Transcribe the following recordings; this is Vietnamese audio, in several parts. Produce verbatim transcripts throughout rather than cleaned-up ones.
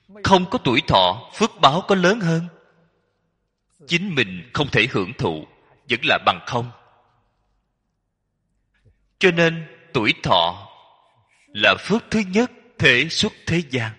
Không có tuổi thọ, phước báo có lớn hơn, chính mình không thể hưởng thụ, vẫn là bằng không. Cho nên tuổi thọ là phước thứ nhất thể xuất thế gian.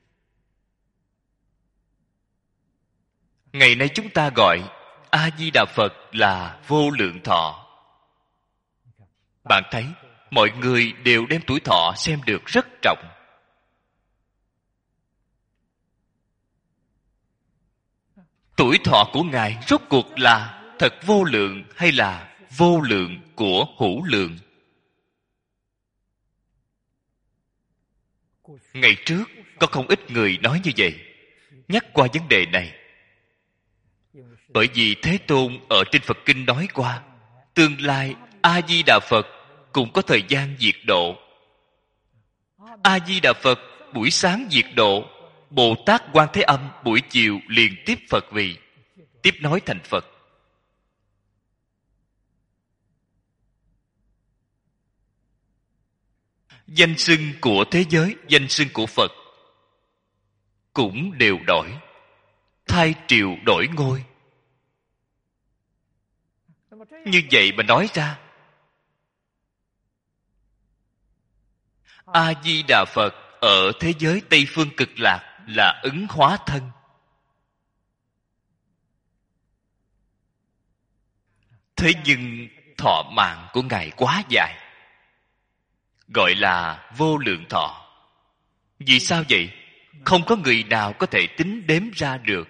Ngày nay chúng ta gọi A Di Đà Phật là vô lượng thọ. Bạn thấy mọi người đều đem tuổi thọ xem được rất trọng. Tuổi thọ của Ngài rốt cuộc là thật vô lượng hay là vô lượng của hữu lượng? Ngày trước có không ít người nói như vậy, nhắc qua vấn đề này. Bởi vì Thế Tôn ở trên Phật Kinh nói qua, tương lai A Di Đà Phật cũng có thời gian diệt độ. A Di Đà Phật buổi sáng diệt độ, Bồ Tát Quan Thế Âm buổi chiều liền tiếp Phật vị, tiếp nói thành Phật. Danh xưng của thế giới, danh xưng của Phật cũng đều đổi, thay triều đổi ngôi. Như vậy mà nói ra, A Di Đà Phật ở thế giới Tây Phương Cực Lạc là ứng hóa thân. Thế nhưng thọ mạng của Ngài quá dài, gọi là vô lượng thọ. Vì sao vậy? Không có người nào có thể tính đếm ra được.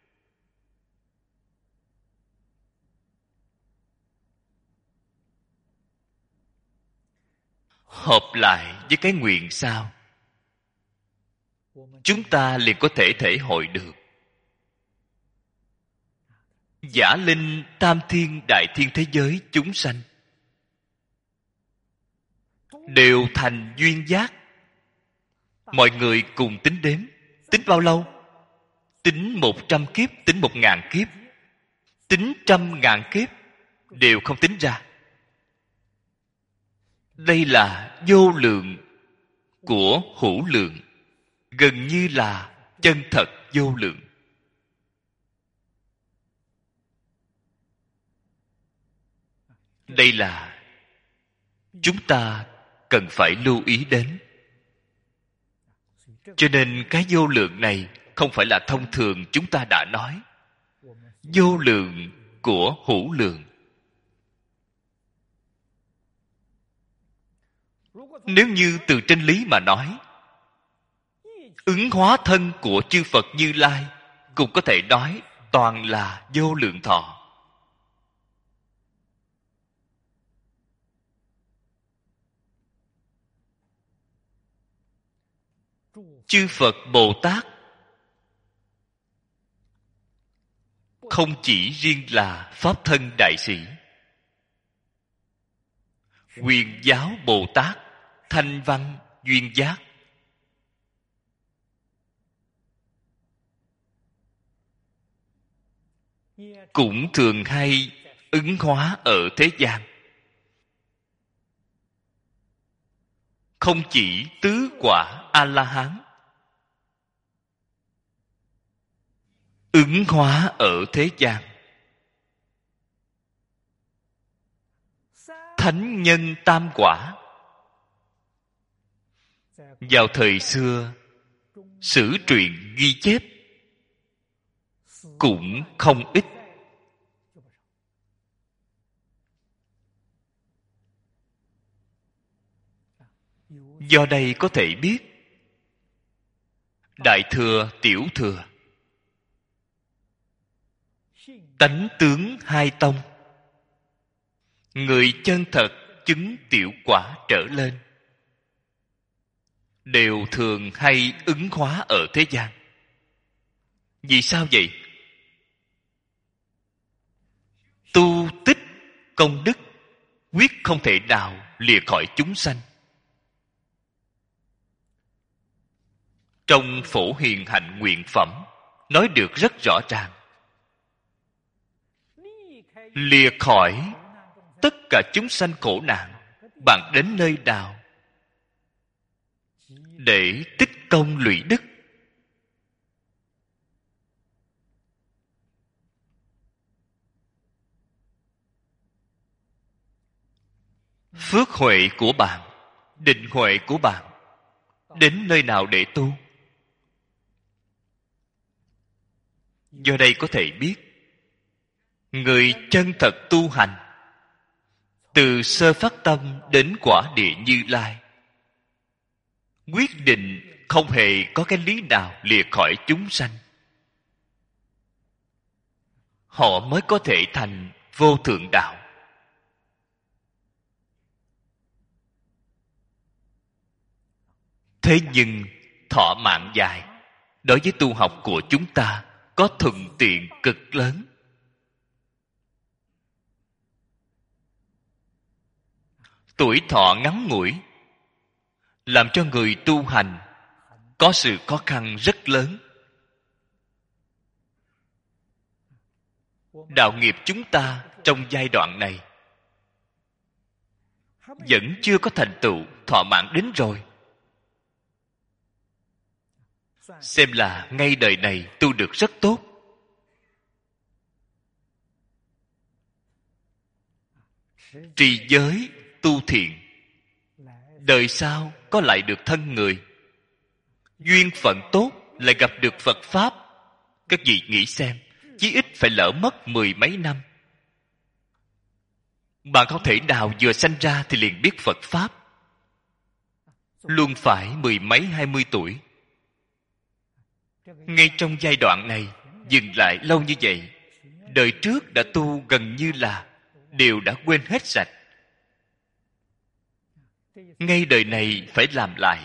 Hợp lại với cái nguyện sao, chúng ta liền có thể thể hội được. Giả linh tam thiên đại thiên thế giới chúng sanh đều thành duyên giác. Mọi người cùng tính đếm. Tính bao lâu? Tính một trăm kiếp, tính một ngàn kiếp, tính trăm ngàn kiếp, đều không tính ra. Đây là vô lượng của hữu lượng, gần như là chân thật vô lượng. Đây là chúng ta cần phải lưu ý đến. Cho nên cái vô lượng này không phải là thông thường chúng ta đã nói. Vô lượng của hữu lượng. Nếu như từ trên lý mà nói, ứng hóa thân của chư Phật Như Lai cũng có thể nói toàn là vô lượng thọ. Chư Phật Bồ Tát không chỉ riêng là Pháp thân đại sĩ. Quyền giáo Bồ Tát, Thanh Văn, Duyên Giác, cũng thường hay ứng hóa ở thế gian. Không chỉ tứ quả A-la-hán ứng hóa ở thế gian, thánh nhân tam quả vào thời xưa sử truyện ghi chép cũng không ít. Do đây có thể biết Đại Thừa, Tiểu Thừa, tánh tướng hai tông, người chân thật chứng tiểu quả trở lên đều thường hay ứng hóa ở thế gian. Vì sao vậy? Tu tích công đức quyết không thể nào lìa khỏi chúng sanh. Trong Phổ Hiền Hạnh Nguyện Phẩm nói được rất rõ ràng. Lìa khỏi tất cả chúng sanh khổ nạn, bạn đến nơi nào để tích công lũy đức? phước huệ của bạn, định huệ của bạn đến nơi nào để tu. Do đây có thể biết, người chân thật tu hành, từ sơ phát tâm đến quả địa Như Lai, quyết định không hề có cái lý nào lìa khỏi chúng sanh. Họ mới có thể thành vô thượng đạo. Thế nhưng thọ mạng dài đối với tu học của chúng ta có thuận tiện cực lớn. Tuổi thọ ngắn ngủi làm cho người tu hành có sự khó khăn rất lớn. Đạo nghiệp chúng ta trong giai đoạn này vẫn chưa có thành tựu, thọ mạng đến rồi, xem là ngay đời này tu được rất tốt. Trì giới tu thiện, đời sau có lại được thân người, duyên phận tốt lại gặp được Phật Pháp. Các vị nghĩ xem, chí ít phải lỡ mất mười mấy năm. Bạn không thể nào vừa sanh ra thì liền biết Phật Pháp. Luôn phải mười mấy hai mươi tuổi. Ngay trong giai đoạn này dừng lại lâu như vậy, đời trước đã tu gần như là đều đã quên hết sạch. Ngay đời này phải làm lại.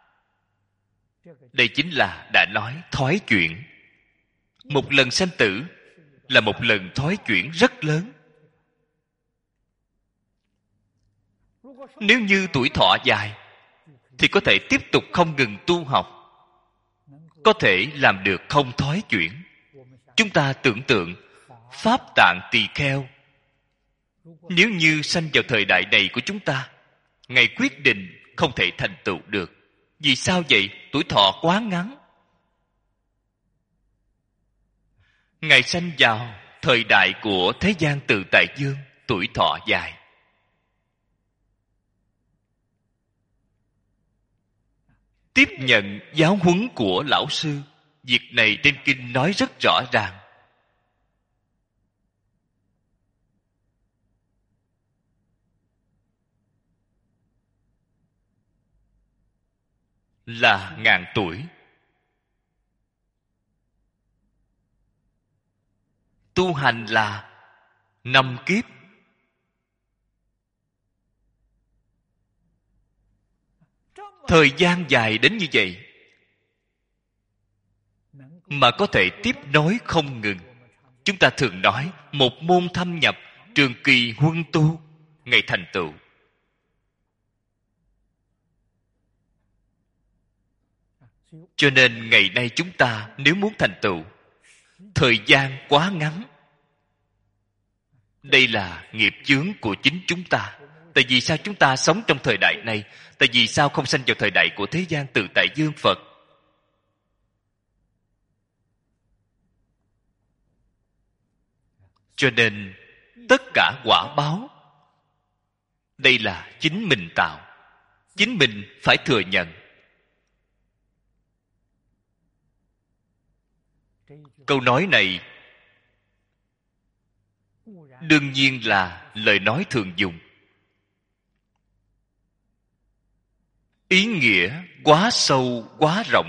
Đây chính là đã nói thoái chuyển. Một lần sanh tử là một lần thoái chuyển rất lớn. Nếu như tuổi thọ dài thì có thể tiếp tục không ngừng tu học, có thể làm được không thoái chuyển. Chúng ta tưởng tượng Pháp Tạng Tỳ Kheo, nếu như sanh vào thời đại này của chúng ta, Ngài quyết định không thể thành tựu được. Vì sao vậy? Tuổi thọ quá ngắn. Ngài sanh vào thời đại của thế gian Tự Tại Dương, tuổi thọ dài. Tiếp nhận giáo huấn của lão sư, việc này trên kinh nói rất rõ ràng. Là ngàn tuổi. Tu hành là năm kiếp. Thời gian dài đến như vậy mà có thể tiếp nối không ngừng. Chúng ta thường nói một môn thâm nhập, trường kỳ huân tu, ngày thành tựu. Cho nên ngày nay chúng ta nếu muốn thành tựu, thời gian quá ngắn. Đây là nghiệp chướng của chính chúng ta. Tại vì sao chúng ta sống trong thời đại này? Tại vì sao không sanh vào thời đại của thế gian Tự Tại Dương Phật? Cho nên tất cả quả báo đây là chính mình tạo, chính mình phải thừa nhận. Câu nói này đương nhiên là lời nói thường dùng. Ý nghĩa quá sâu, quá rộng.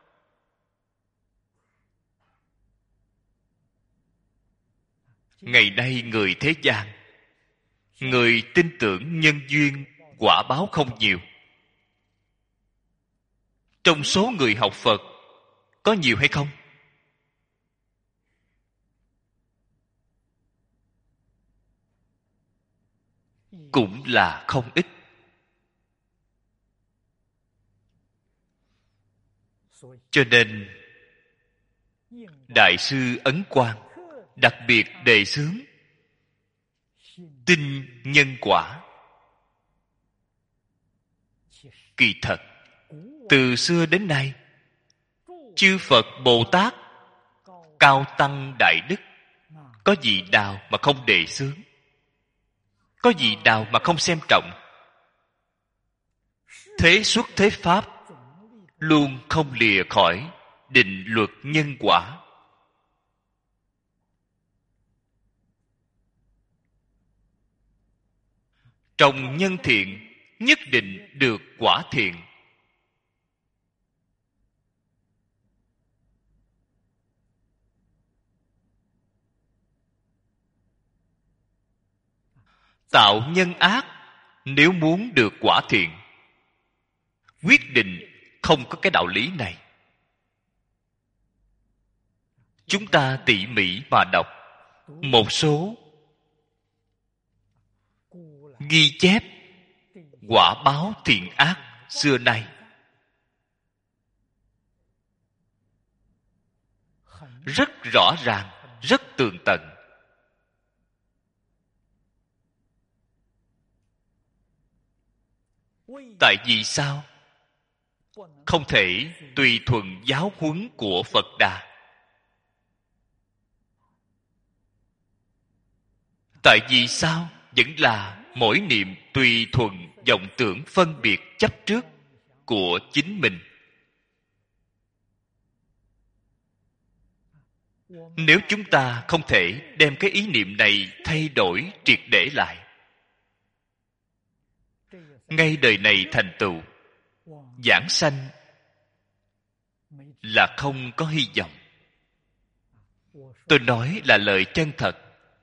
Ngày nay người thế gian, người tin tưởng nhân duyên, quả báo không nhiều. Trong số người học Phật có nhiều hay không? Cũng là không ít. Cho nên Đại sư Ấn Quang đặc biệt đề xướng tin nhân quả. Kỳ thật từ xưa đến nay, chư Phật Bồ Tát, cao tăng đại đức, có gì nào mà không đề xướng, có gì nào mà không xem trọng. Thế xuất thế pháp luôn không lìa khỏi định luật nhân quả. Trồng nhân thiện nhất định được quả thiện. Tạo nhân ác nếu muốn được quả thiện, quyết định không có cái đạo lý này. Chúng ta tỉ mỉ mà đọc một số ghi chép quả báo thiện ác xưa nay, rất rõ ràng, rất tường tận. Tại vì sao? Không thể tùy thuận giáo huấn của Phật Đà. Tại vì sao? Vẫn là mỗi niệm tùy thuận vọng tưởng phân biệt chấp trước của chính mình. Nếu chúng ta không thể đem cái ý niệm này thay đổi triệt để lại, ngay đời này thành tựu giảng sanh là không có hy vọng. Tôi nói là lời chân thật.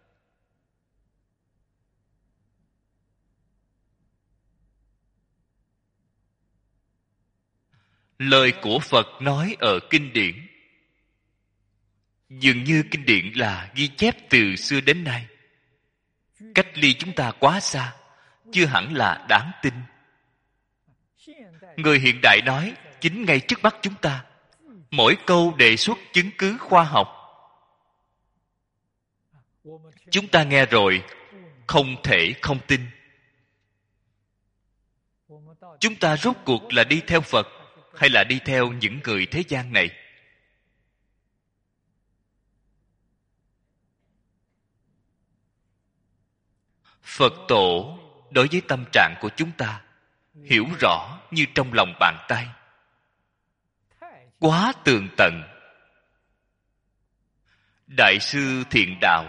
Lời của Phật nói ở kinh điển, dường như kinh điển là ghi chép từ xưa đến nay, cách ly chúng ta quá xa, chưa hẳn là đáng tin. Người hiện đại nói chính ngay trước mắt chúng ta, mỗi câu đề xuất chứng cứ khoa học. Chúng ta nghe rồi không thể không tin. Chúng ta rốt cuộc là đi theo Phật hay là đi theo những người thế gian này? Phật tổ đối với tâm trạng của chúng ta hiểu rõ như trong lòng bàn tay, quá tường tận. Đại sư Thiện Đạo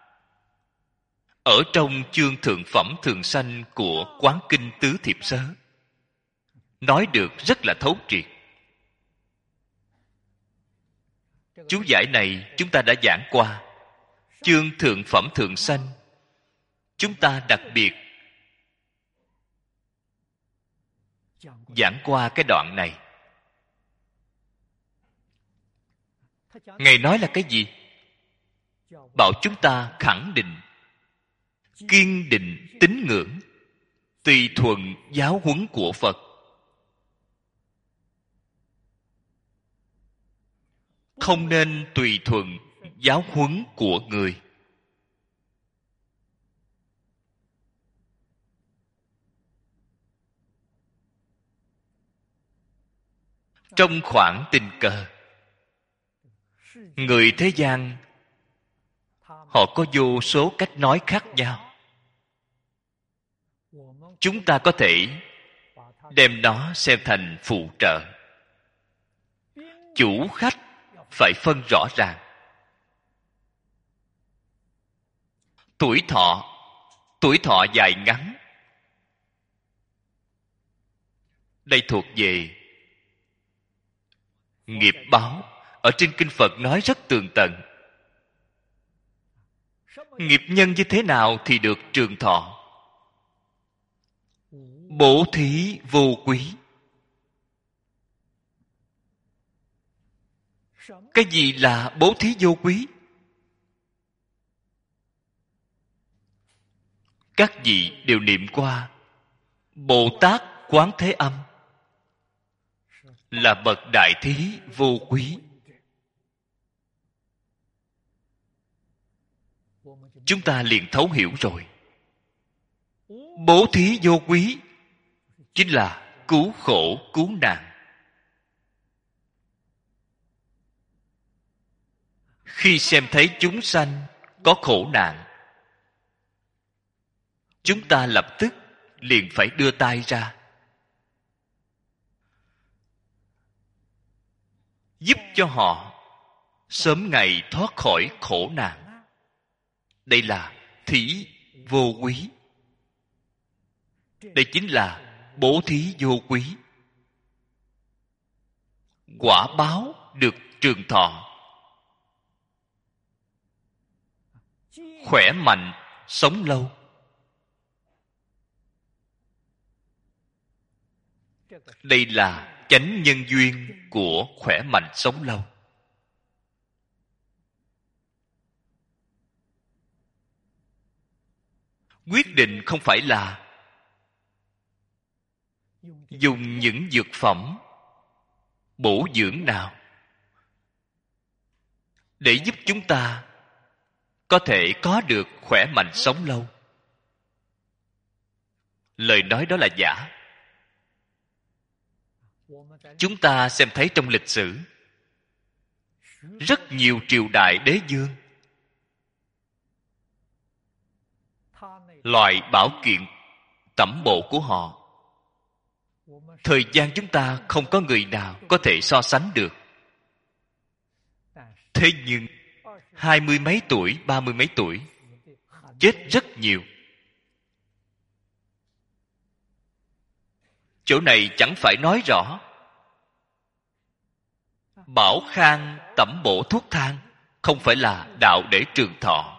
ở trong chương Thượng Phẩm Thường Sanh của Quán Kinh Tứ Thiệp Sớ nói được rất là thấu triệt. Chú giải này chúng ta đã giảng qua. Chương Thượng Phẩm Thường Sanh chúng ta đặc biệt giảng qua cái đoạn này. Ngài nói là cái gì? Bảo chúng ta khẳng định, kiên định tín ngưỡng, tùy thuận giáo huấn của Phật, không nên tùy thuận giáo huấn của người. Trong khoảng tình cờ, người thế gian họ có vô số cách nói khác nhau. Chúng ta có thể đem nó xem thành phụ trợ. Chủ khách phải phân rõ ràng. Tuổi thọ, tuổi thọ dài ngắn, đây thuộc về nghiệp báo. Ở trên kinh Phật nói rất tường tận. Nghiệp nhân như thế nào thì được trường thọ? Bố thí vô quý. Cái gì là bố thí vô quý? Các vị đều niệm qua Bồ Tát Quán Thế Âm là bậc đại thí vô quý. Chúng ta liền thấu hiểu rồi. Bố thí vô quý chính là cứu khổ cứu nạn. Khi xem thấy chúng sanh có khổ nạn, chúng ta lập tức liền phải đưa tay ra. giúp cho họ sớm ngày thoát khỏi khổ nạn. Đây là thí vô quý. Đây chính là bố thí vô quý. Quả báo được trường thọ, khỏe mạnh, sống lâu. Đây là chánh nhân duyên của khỏe mạnh sống lâu. Quyết định không phải là dùng những dược phẩm bổ dưỡng nào để giúp chúng ta có thể có được khỏe mạnh sống lâu. Lời nói đó là giả. Chúng ta xem thấy trong lịch sử, rất nhiều triều đại đế vương, loại bảo kiện tẩm bộ của họ, thời gian chúng ta không có người nào có thể so sánh được. Thế nhưng hai mươi mấy tuổi, ba mươi mấy tuổi, chết rất nhiều. Chỗ này chẳng phải nói rõ bảo khang tẩm bổ thuốc thang không phải là đạo để trường thọ.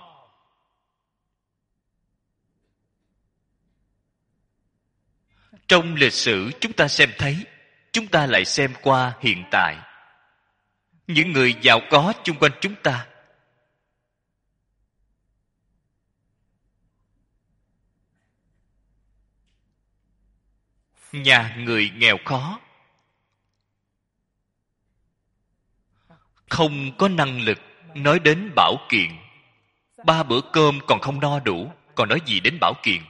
Trong lịch sử chúng ta xem thấy, chúng ta lại xem qua hiện tại. Những người giàu có chung quanh chúng ta, nhà người nghèo khó, không có năng lực nói đến bảo kiện. Ba bữa cơm còn không no đủ, còn nói gì đến bảo kiện.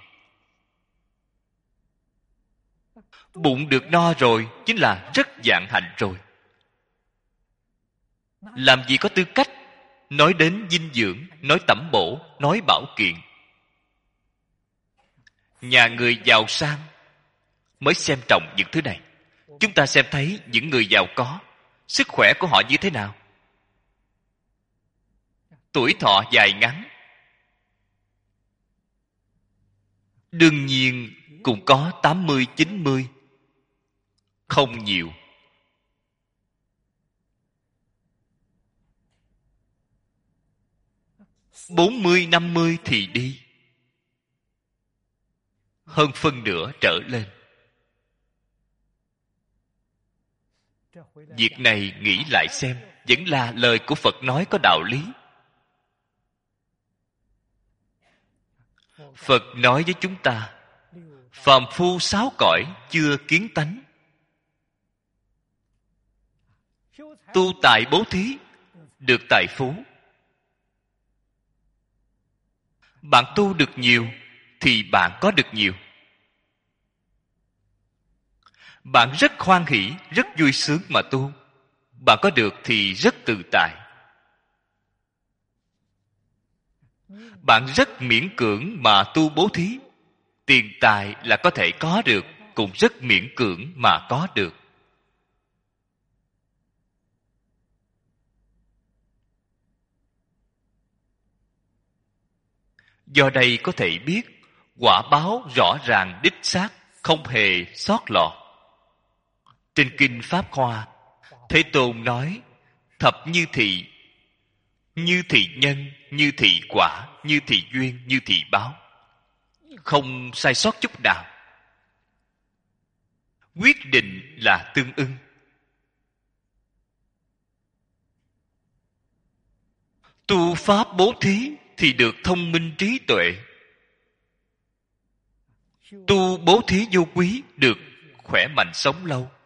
Bụng được no rồi chính là rất vạn hạnh rồi. Làm gì có tư cách nói đến dinh dưỡng, nói tẩm bổ, nói bảo kiện. Nhà người giàu sang mới xem trọng những thứ này. Chúng ta xem thấy những người giàu có, sức khỏe của họ như thế nào? Tuổi thọ dài ngắn, đương nhiên cũng có tám mươi, chín mươi, không nhiều. Bốn mươi, năm mươi thì đi, hơn phân nửa trở lên. Việc này nghĩ lại xem, vẫn là lời của Phật nói có đạo lý. Phật nói với chúng ta, phàm phu sáu cõi chưa kiến tánh, tu tài bố thí được tài phú. Bạn tu được nhiều thì bạn có được nhiều. Bạn rất hoan hỷ, rất vui sướng mà tu, bạn có được thì rất tự tại. Bạn rất miễn cưỡng mà tu bố thí, tiền tài là có thể có được, cũng rất miễn cưỡng mà có được. Do đây có thể biết quả báo rõ ràng đích xác, không hề sót lọt. Trên kinh Pháp Hoa, Thế Tôn nói thập như thị, như thị nhân, như thị quả, như thị duyên, như thị báo, không sai sót chút nào. Quyết định là tương ưng. Tu pháp bố thí thì được thông minh trí tuệ. Tu bố thí vô quý được khỏe mạnh sống lâu.